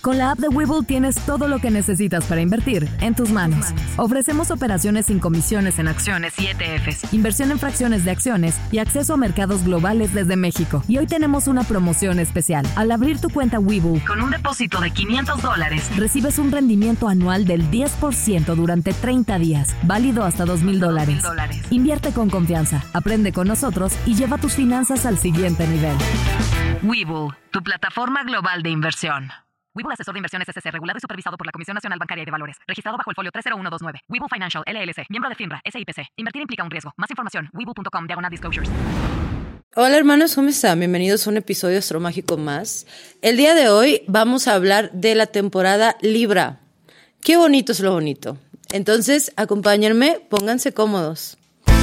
Con la app de Webull tienes todo lo que necesitas para invertir en tus manos. Ofrecemos operaciones sin comisiones en acciones y ETFs, inversión en fracciones de acciones y acceso a mercados globales desde México. Y hoy tenemos una promoción especial. Al abrir tu cuenta Webull con un depósito de $500, recibes un rendimiento anual del 10% durante 30 días, válido hasta $2,000. Invierte con confianza, aprende con nosotros y lleva tus finanzas al siguiente nivel. Webull, tu plataforma global de inversión. Webull Asesor de Inversiones S.C. regulado y supervisado por la Comisión Nacional Bancaria y de Valores. Registrado bajo el folio 30129. Webull Financial, LLC. Miembro de FINRA, SIPC. Invertir implica un riesgo. Más información, webull.com/disclosures. Hola hermanos, ¿cómo están? Bienvenidos a un episodio astromágico más. El día de hoy vamos a hablar de la temporada Libra. Qué bonito es lo bonito. Entonces, acompáñenme, pónganse cómodos.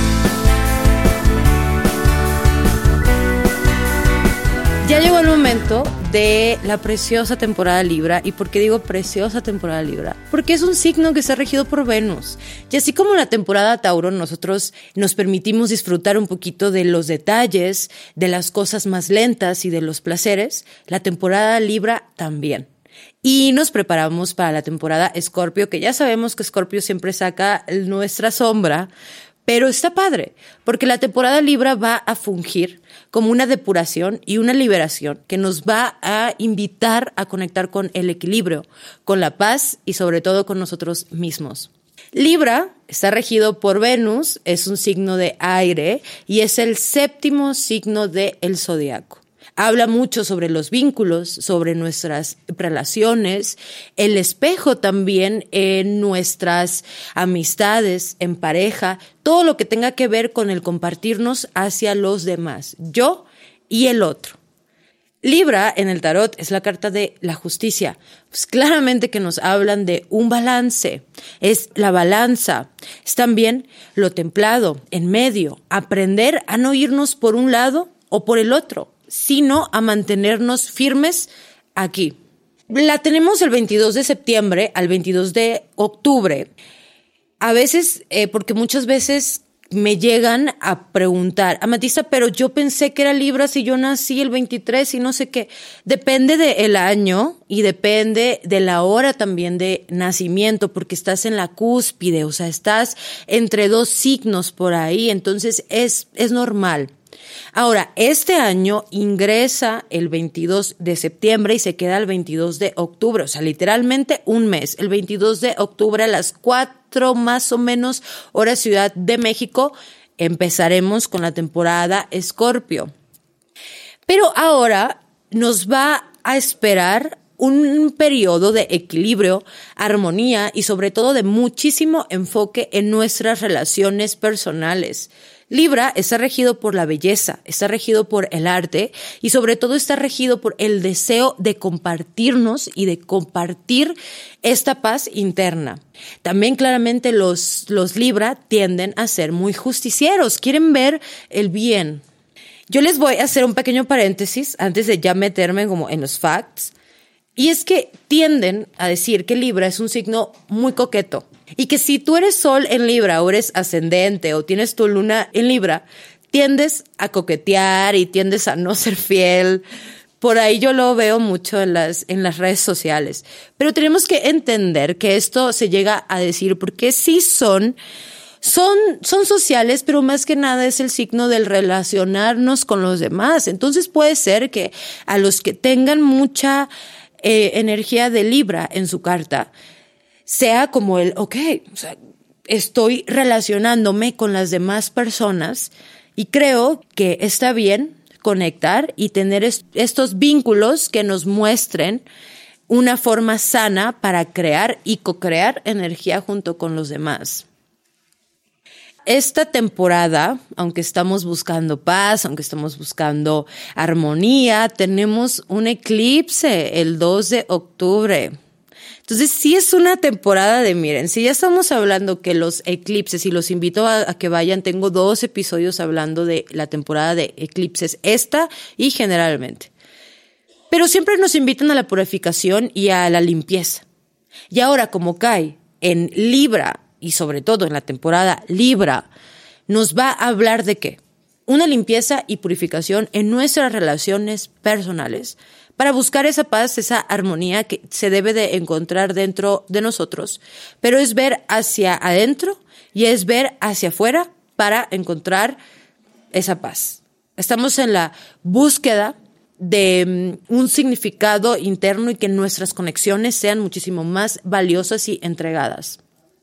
Ya llegó el momento de la preciosa temporada Libra. ¿Y por qué digo preciosa temporada Libra? Porque es un signo que está regido por Venus. Y así como en la temporada Tauro, nosotros nos permitimos disfrutar un poquito de los detalles, de las cosas más lentas y de los placeres, la temporada Libra también. Y nos preparamos para la temporada Escorpio, que ya sabemos que Escorpio siempre saca nuestra sombra. Pero está padre, porque la temporada Libra va a fungir como una depuración y una liberación que nos va a invitar a conectar con el equilibrio, con la paz y sobre todo con nosotros mismos. Libra está regido por Venus, es un signo de aire y es el 7º signo del zodiaco. Habla mucho sobre los vínculos, sobre nuestras relaciones, el espejo también en nuestras amistades, en pareja, todo lo que tenga que ver con el compartirnos hacia los demás, yo y el otro. Libra en el tarot es la carta de la justicia. Pues claramente que nos hablan de un balance, es la balanza, es también lo templado, en medio, aprender a no irnos por un lado o por el otro, sino a mantenernos firmes aquí. La tenemos el 22 de septiembre al 22 de octubre. A veces, porque muchas veces me llegan a preguntar, Amatista, pero yo pensé que era Libra si yo nací el 23 y no sé qué. Depende del año y depende de la hora también de nacimiento, porque estás en la cúspide, o sea, estás entre dos signos por ahí, entonces es normal. Ahora, este año ingresa el 22 de septiembre y se queda el 22 de octubre, o sea, literalmente un mes. El 22 de octubre a las 4 más o menos hora Ciudad de México empezaremos con la temporada Escorpio. Pero ahora nos va a esperar un periodo de equilibrio, armonía y sobre todo de muchísimo enfoque en nuestras relaciones personales. Libra está regido por la belleza, está regido por el arte y sobre todo está regido por el deseo de compartirnos y de compartir esta paz interna. También claramente los Libra tienden a ser muy justicieros, quieren ver el bien. Yo les voy a hacer un pequeño paréntesis antes de ya meterme como en los facts. Y es que tienden a decir que Libra es un signo muy coqueto y que si tú eres Sol en Libra o eres ascendente o tienes tu luna en Libra, tiendes a coquetear y tiendes a no ser fiel. Por ahí yo lo veo mucho en las redes sociales. Pero tenemos que entender que esto se llega a decir porque sí son sociales, pero más que nada es el signo del relacionarnos con los demás. Entonces puede ser que a los que tengan mucha energía de Libra en su carta, sea como o sea, estoy relacionándome con las demás personas y creo que está bien conectar y tener estos vínculos que nos muestren una forma sana para crear y co-crear energía junto con los demás. Esta temporada, aunque estamos buscando paz, aunque estamos buscando armonía, tenemos un eclipse el 2 de octubre. Entonces sí es una temporada de, miren, si ya estamos hablando que los eclipses, y los invito a que vayan, tengo 2 episodios hablando de la temporada de eclipses, esta y generalmente. Pero siempre nos invitan a la purificación y a la limpieza. Y ahora como cae en Libra, y sobre todo en la temporada Libra, nos va a hablar de ¿qué? Una limpieza y purificación en nuestras relaciones personales para buscar esa paz, esa armonía que se debe de encontrar dentro de nosotros. Pero es ver hacia adentro y es ver hacia afuera para encontrar esa paz. Estamos en la búsqueda de un significado interno y que nuestras conexiones sean muchísimo más valiosas y entregadas.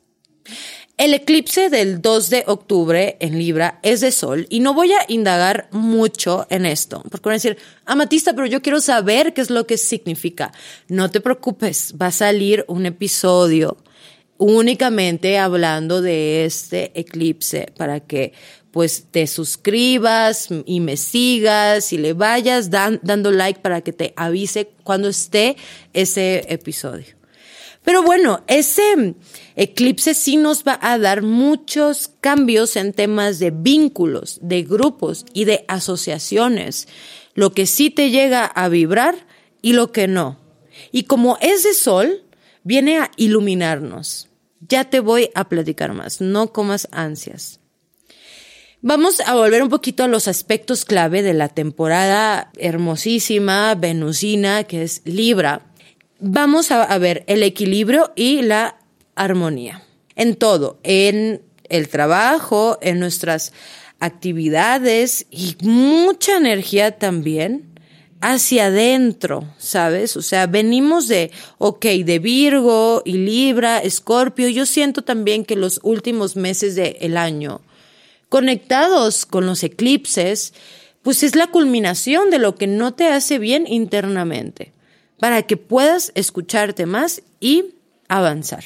El eclipse del 2 de octubre en Libra es de Sol y no voy a indagar mucho en esto, porque van a decir, Amatista, pero yo quiero saber qué es lo que significa. No te preocupes, va a salir un episodio únicamente hablando de este eclipse para que pues te suscribas y me sigas y le vayas dando like para que te avise cuando esté ese episodio. Pero bueno, ese eclipse sí nos va a dar muchos cambios en temas de vínculos, de grupos y de asociaciones. Lo que sí te llega a vibrar y lo que no. Y como es de Sol, viene a iluminarnos. Ya te voy a platicar más, no comas ansias. Vamos a volver un poquito a los aspectos clave de la temporada hermosísima, venusina, que es Libra. Vamos a ver el equilibrio y la armonía. En todo, en el trabajo, en nuestras actividades y mucha energía también hacia adentro, ¿sabes? O sea, venimos de Virgo y Libra, Escorpio. Yo siento también que los últimos meses del año conectados con los eclipses, pues es la culminación de lo que no te hace bien internamente, para que puedas escucharte más y avanzar.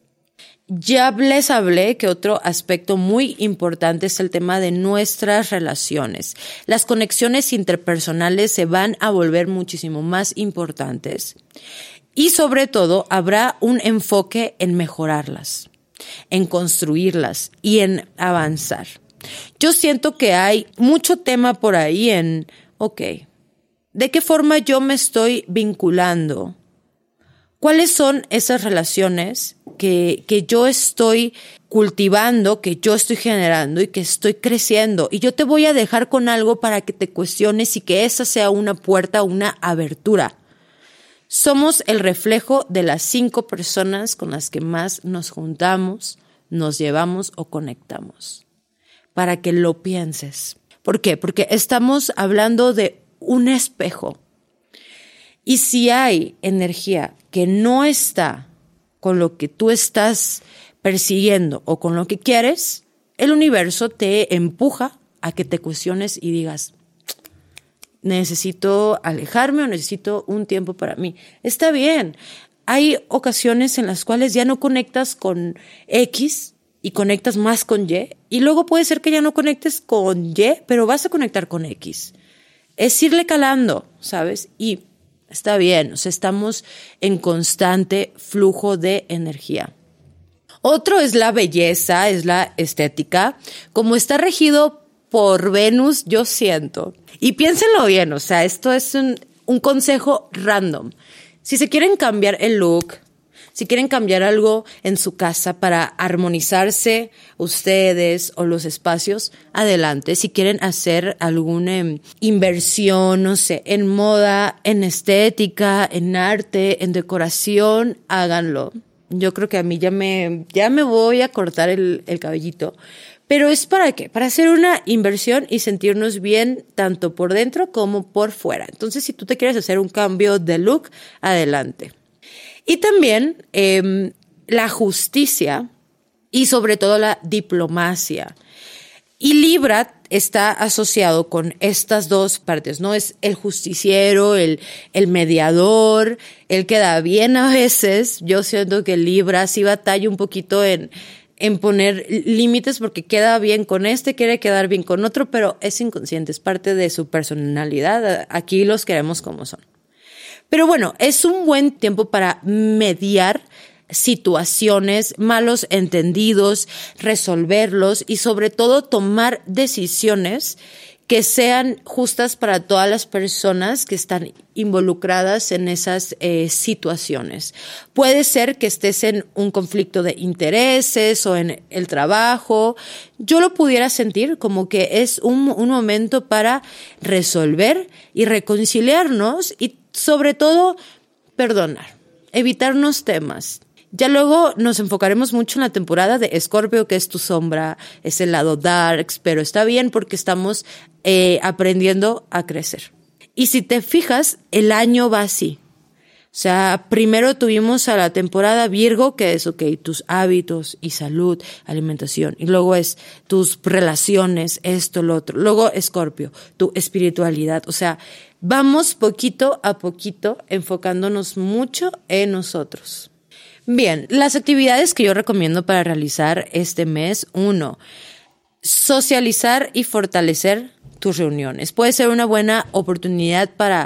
Ya les hablé que otro aspecto muy importante es el tema de nuestras relaciones. Las conexiones interpersonales se van a volver muchísimo más importantes y sobre todo habrá un enfoque en mejorarlas, en construirlas y en avanzar. Yo siento que hay mucho tema por ahí en, ¿de qué forma yo me estoy vinculando? ¿Cuáles son esas relaciones que yo estoy cultivando, que yo estoy generando y que estoy creciendo? Y yo te voy a dejar con algo para que te cuestiones y que esa sea una puerta, una abertura. Somos el reflejo de las 5 personas con las que más nos juntamos, nos llevamos o conectamos. Para que lo pienses. ¿Por qué? Porque estamos hablando de un espejo. Y si hay energía que no está con lo que tú estás persiguiendo o con lo que quieres, el universo te empuja a que te cuestiones y digas, necesito alejarme o necesito un tiempo para mí. Está bien. Hay ocasiones en las cuales ya no conectas con X y conectas más con Y luego puede ser que ya no conectes con Y, pero vas a conectar con X. Es irle calando, ¿sabes? Y está bien, o sea, estamos en constante flujo de energía. Otro es la belleza, es la estética. Como está regido por Venus, yo siento. Y piénsenlo bien, o sea, esto es un consejo random. Si se quieren cambiar el look, si quieren cambiar algo en su casa para armonizarse ustedes o los espacios, adelante. Si quieren hacer alguna inversión, no sé, en moda, en estética, en arte, en decoración, háganlo. Yo creo que a mí ya me voy a cortar el cabellito. Pero ¿es para qué? Para hacer una inversión y sentirnos bien tanto por dentro como por fuera. Entonces, si tú te quieres hacer un cambio de look, adelante. Y también la justicia y sobre todo la diplomacia. Y Libra está asociado con estas dos partes, ¿no? Es el justiciero, el mediador, el que da bien a veces. Yo siento que Libra sí batalla un poquito en poner límites porque queda bien con quiere quedar bien con otro, pero es inconsciente, es parte de su personalidad. Aquí los queremos como son. Pero bueno, es un buen tiempo para mediar situaciones, malos entendidos, resolverlos y sobre todo tomar decisiones que sean justas para todas las personas que están involucradas en esas situaciones. Puede ser que estés en un conflicto de intereses o en el trabajo. Yo lo pudiera sentir como que es un momento para resolver y reconciliarnos y sobre todo, perdonar, evitarnos temas. Ya luego nos enfocaremos mucho en la temporada de Escorpio, que es tu sombra, es el lado darks, pero está bien porque estamos aprendiendo a crecer. Y si te fijas, el año va así. O sea, primero tuvimos a la temporada Virgo, que es, tus hábitos y salud, alimentación. Y luego es tus relaciones, esto, lo otro. Luego Escorpio, tu espiritualidad. O sea, vamos poquito a poquito enfocándonos mucho en nosotros. Bien, las actividades que yo recomiendo para realizar este mes. 1, socializar y fortalecer tus reuniones. Puede ser una buena oportunidad para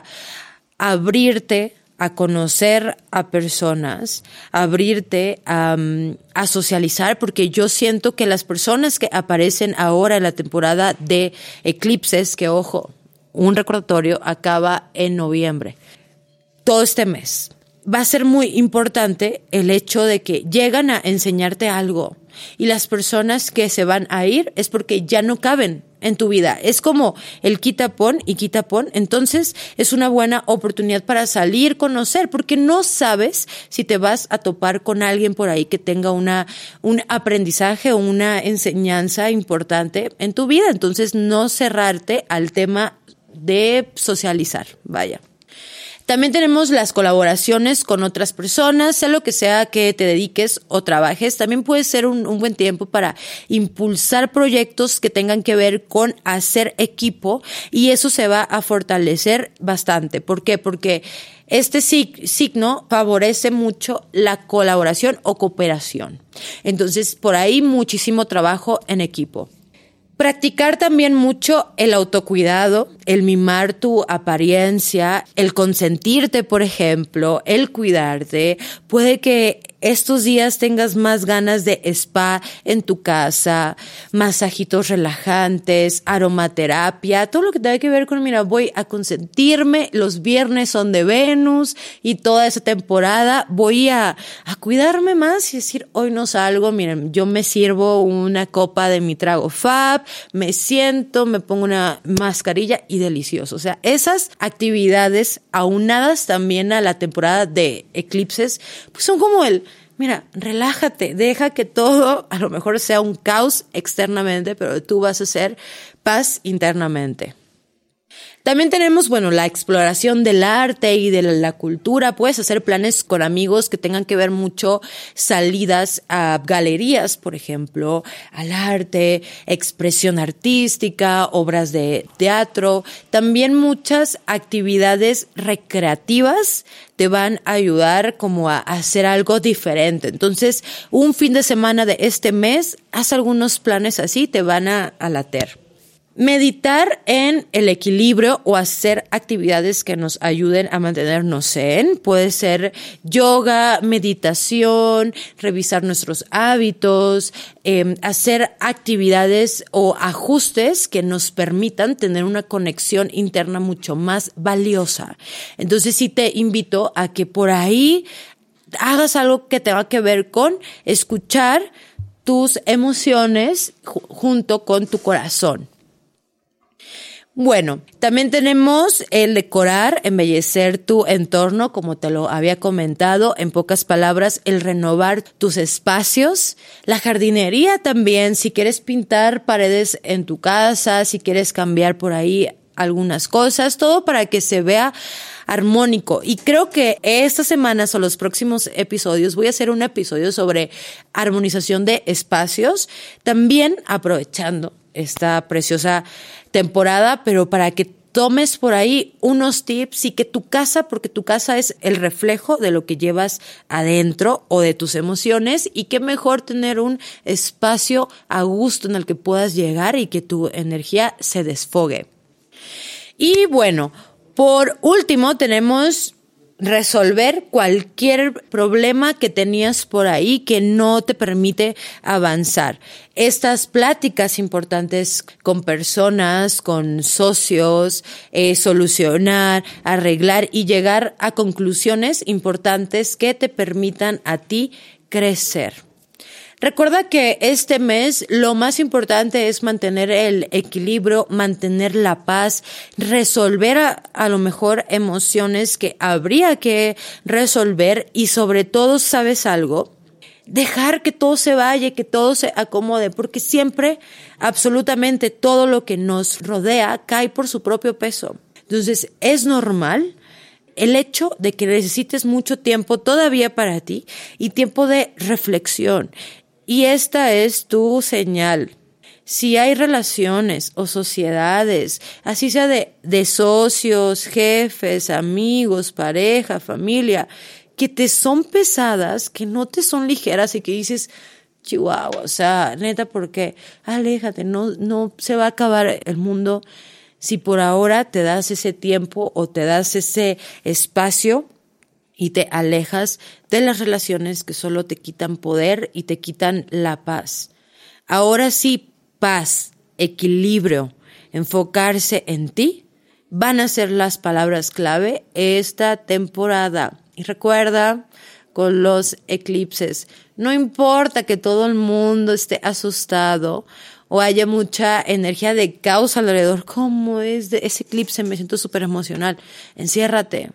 abrirte a conocer a personas, abrirte a socializar, porque yo siento que las personas que aparecen ahora en la temporada de eclipses, que ojo, un recordatorio, acaba en noviembre, todo este mes, va a ser muy importante el hecho de que llegan a enseñarte algo y las personas que se van a ir es porque ya no caben en tu vida. Es como el quita-pon y quita-pon. Entonces es una buena oportunidad para salir, conocer, porque no sabes si te vas a topar con alguien por ahí que tenga un aprendizaje o una enseñanza importante en tu vida. Entonces no cerrarte al tema de socializar. Vaya. También tenemos las colaboraciones con otras personas, sea lo que sea que te dediques o trabajes. También puede ser un buen tiempo para impulsar proyectos que tengan que ver con hacer equipo y eso se va a fortalecer bastante. ¿Por qué? Porque este signo favorece mucho la colaboración o cooperación. Entonces, por ahí muchísimo trabajo en equipo. Practicar también mucho el autocuidado, el mimar tu apariencia, el consentirte, por ejemplo, el cuidarte. Puede que estos días tengas más ganas de spa en tu casa, masajitos relajantes, aromaterapia, todo lo que tenga que ver con, mira, voy a consentirme, los viernes son de Venus y toda esa temporada voy a cuidarme más y decir, hoy no salgo, miren, yo me sirvo una copa de mi trago Fab, me siento, me pongo una mascarilla y delicioso. O sea, esas actividades aunadas también a la temporada de eclipses, pues son como mira, relájate, deja que todo a lo mejor sea un caos externamente, pero tú vas a hacer paz internamente. También tenemos, la exploración del arte y de la cultura. Puedes hacer planes con amigos que tengan que ver mucho, salidas a galerías, por ejemplo, al arte, expresión artística, obras de teatro. También muchas actividades recreativas te van a ayudar como a hacer algo diferente. Entonces, un fin de semana de este mes, haz algunos planes así, te van a latir. Meditar en el equilibrio o hacer actividades que nos ayuden a mantenernos zen. Puede ser yoga, meditación, revisar nuestros hábitos, hacer actividades o ajustes que nos permitan tener una conexión interna mucho más valiosa. Entonces sí te invito a que por ahí hagas algo que tenga que ver con escuchar tus emociones junto con tu corazón. Bueno, también tenemos el decorar, embellecer tu entorno, como te lo había comentado. En pocas palabras, el renovar tus espacios. La jardinería también, si quieres pintar paredes en tu casa, si quieres cambiar por ahí algunas cosas, todo para que se vea armónico. Y creo que estas semanas o los próximos episodios voy a hacer un episodio sobre armonización de espacios, también aprovechando esta preciosa temporada, pero para que tomes por ahí unos tips y que tu casa, porque tu casa es el reflejo de lo que llevas adentro o de tus emociones, y qué mejor tener un espacio a gusto en el que puedas llegar y que tu energía se desfogue. Y bueno, por último tenemos resolver cualquier problema que tenías por ahí que no te permite avanzar. Estas pláticas importantes con personas, con socios, solucionar, arreglar y llegar a conclusiones importantes que te permitan a ti crecer. Recuerda que este mes lo más importante es mantener el equilibrio, mantener la paz, resolver a lo mejor emociones que habría que resolver y sobre todo, ¿sabes algo? Dejar que todo se vaya, que todo se acomode, porque siempre, absolutamente todo lo que nos rodea cae por su propio peso. Entonces, es normal el hecho de que necesites mucho tiempo todavía para ti y tiempo de reflexión. Y esta es tu señal. Si hay relaciones o sociedades, así sea de socios, jefes, amigos, pareja, familia, que te son pesadas, que no te son ligeras y que dices, chihuahua, o sea, neta, ¿por qué? Aléjate, no se va a acabar el mundo si por ahora te das ese tiempo o te das ese espacio y te alejas de las relaciones que solo te quitan poder y te quitan la paz. Ahora sí, paz, equilibrio, enfocarse en ti van a ser las palabras clave esta temporada. Y recuerda, con los eclipses, no importa que todo el mundo esté asustado o haya mucha energía de caos alrededor, como es de ese eclipse, me siento súper emocional. Enciérrate.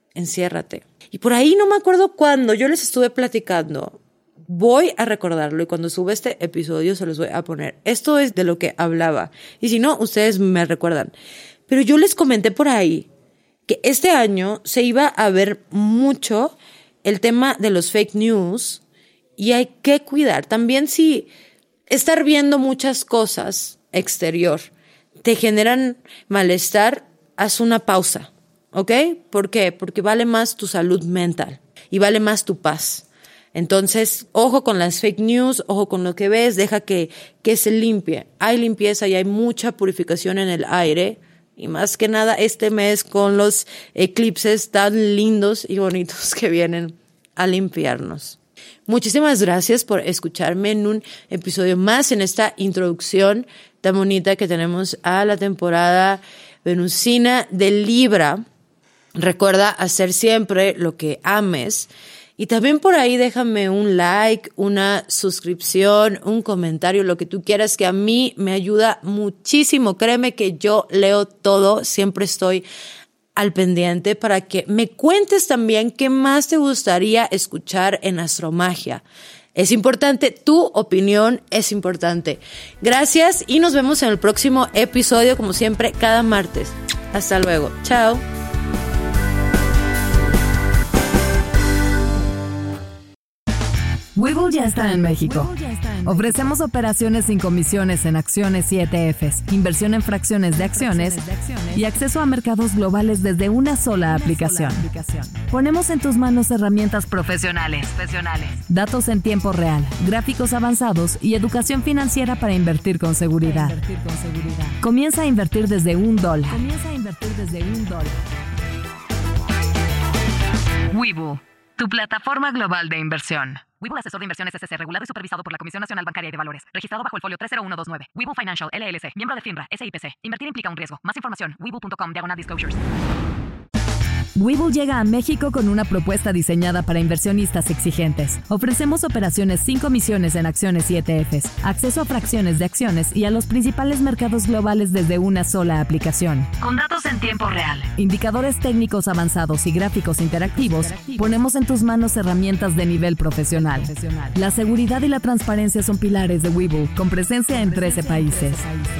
Y por ahí no me acuerdo cuándo, yo les estuve platicando. Voy a recordarlo y cuando suba este episodio se los voy a poner. Esto es de lo que hablaba. Y si no, ustedes me recuerdan. Pero yo les comenté por ahí que este año se iba a ver mucho el tema de los fake news y hay que cuidar. También si estar viendo muchas cosas exterior te generan malestar, haz una pausa, ¿ok? ¿Por qué? Porque vale más tu salud mental y vale más tu paz. Entonces, ojo con las fake news, ojo con lo que ves, deja que se limpie. Hay limpieza y hay mucha purificación en el aire. Y más que nada este mes con los eclipses tan lindos y bonitos que vienen a limpiarnos. Muchísimas gracias por escucharme en un episodio más en esta introducción tan bonita que tenemos a la temporada venusina de Libra. Recuerda hacer siempre lo que ames. Y también por ahí déjame un like, una suscripción, un comentario, lo que tú quieras, que a mí me ayuda muchísimo. Créeme que yo leo todo, siempre estoy al pendiente para que me cuentes también qué más te gustaría escuchar en Astromagia. Es importante, tu opinión es importante. Gracias y nos vemos en el próximo episodio, como siempre, cada martes. Hasta luego. Chao. Webull ya está en México. Ofrecemos operaciones sin comisiones en acciones y ETFs, inversión en fracciones de acciones y acceso a mercados globales desde una sola aplicación. Ponemos en tus manos herramientas profesionales, datos en tiempo real, gráficos avanzados y educación financiera para invertir con seguridad. Comienza a invertir desde $1. Webull, tu plataforma global de inversión. Webull Asesor de Inversiones S.C. regulado y supervisado por la Comisión Nacional Bancaria y de Valores. Registrado bajo el folio 30129. Webull Financial LLC. Miembro de FINRA SIPC. Invertir implica un riesgo. Más información. Webull.com/disclosures. Webull llega a México con una propuesta diseñada para inversionistas exigentes. Ofrecemos operaciones sin comisiones en acciones y ETFs, acceso a fracciones de acciones y a los principales mercados globales desde una sola aplicación. Con datos en tiempo real, indicadores técnicos avanzados y gráficos interactivos, ponemos en tus manos herramientas de nivel profesional. La seguridad y la transparencia son pilares de Webull, con presencia en 13 países.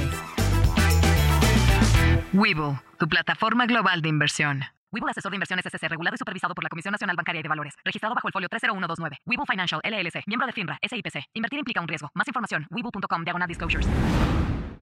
Webull, tu plataforma global de inversión. Webull Asesor de Inversiones S.C. regulado y supervisado por la Comisión Nacional Bancaria y de Valores. Registrado bajo el folio 30129. Webull Financial LLC. Miembro de FINRA SIPC. Invertir implica un riesgo. Más información. Webull.com/disclosures.